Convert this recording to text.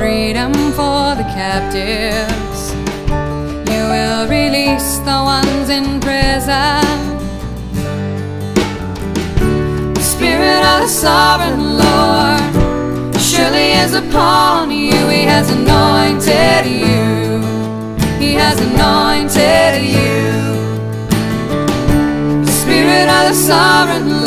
freedom for the captives. You will release the ones in prison. The Spirit of the Sovereign Lord surely is upon you. He has anointed you. He has anointed you. The Spirit of the Sovereign Lord